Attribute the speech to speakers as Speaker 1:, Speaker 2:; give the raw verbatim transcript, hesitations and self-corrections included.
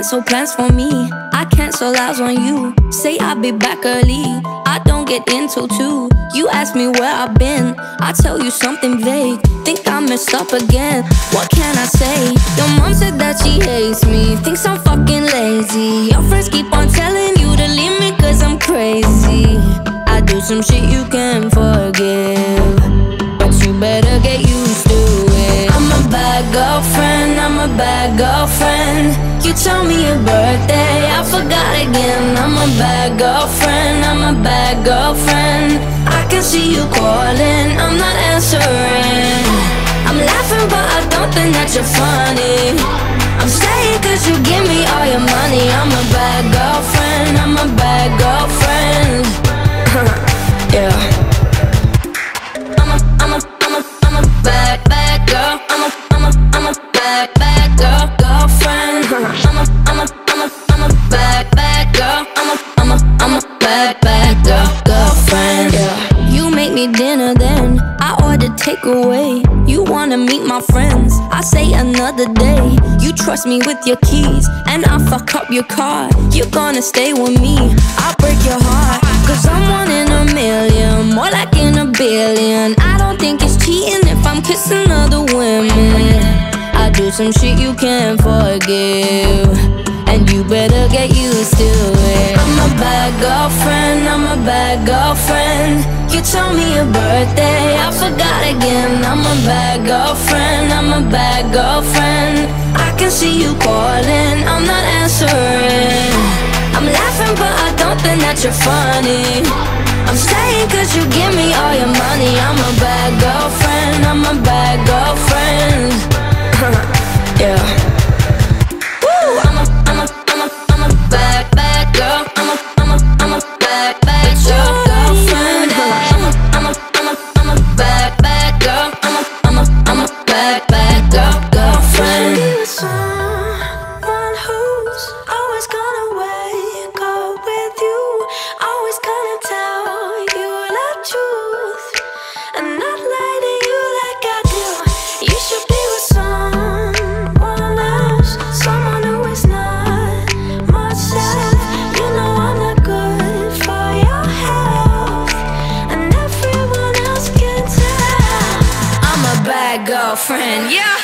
Speaker 1: cancel plans for me. I cancel out on you. Say I'll be back early. I don't get into two. You ask me where I've been. I tell you something vague. Think I messed up again. What can I say? Your mom said that she hates me. Thinks I'm fucking lazy. Your friends keep on telling you to leave me cause I'm crazy. I do some shit you can't forgive, but you better get used to it. I'm a bad girlfriend, I'm a bad girlfriend. You told me your birthday, I forgot again. I'm a bad girlfriend, I'm a bad girlfriend. I can see you calling, I'm not answering. I'm laughing but I don't think that you're funny. I'm staying cause you give me all your money. I'm a bad girlfriend, I'm a bad girlfriend. Yeah. I'm a, I'm a, I'm a, I'm a bad, bad girl. I'm a, I'm a, I'm a bad, bad girl, girlfriend. I'm a, I'm a, I'm a, I'm a bad, bad girl. I'm a, I'm a, I'm a bad, bad girl, girlfriend. Yeah. You make me dinner, then I order takeaway. You wanna meet my friends, I say another day. You trust me with your keys, and I fuck up your car. You gonna stay with me, I'll break your heart. Cause I'm one in a million, more like in a billion. I don't think it's cheating if I'm kissing other women. I do some shit you can't forgive, and you better get used to it. I'm a bad girlfriend, I'm a bad girlfriend. You told me your birthday, I forgot again. I'm a bad girlfriend, I'm a bad girlfriend. I can see you calling, I'm not answering. I'm laughing but I don't think that you're funny. I'm staying cause you give me all your money. I'm a bad girlfriend, I'm a bad girlfriend. Yeah. Woo! I'm a, I'm a, I'm a, I'm a bad, bad girl. I'm a, I'm a, I'm a bad, bad girl, girlfriend. I'm a, I'm a, I'm a, I'm a bad, bad girl. I'm a, I'm a, I'm a bad, bad girl, girlfriend.
Speaker 2: You should be someone who's always gonna wake up with you, always gonna tell you the truth, and not lie to you like I do. You should be with someone else, someone who is not myself. You know I'm not good for your health, and everyone else can tell.
Speaker 1: I'm a bad girlfriend, yeah.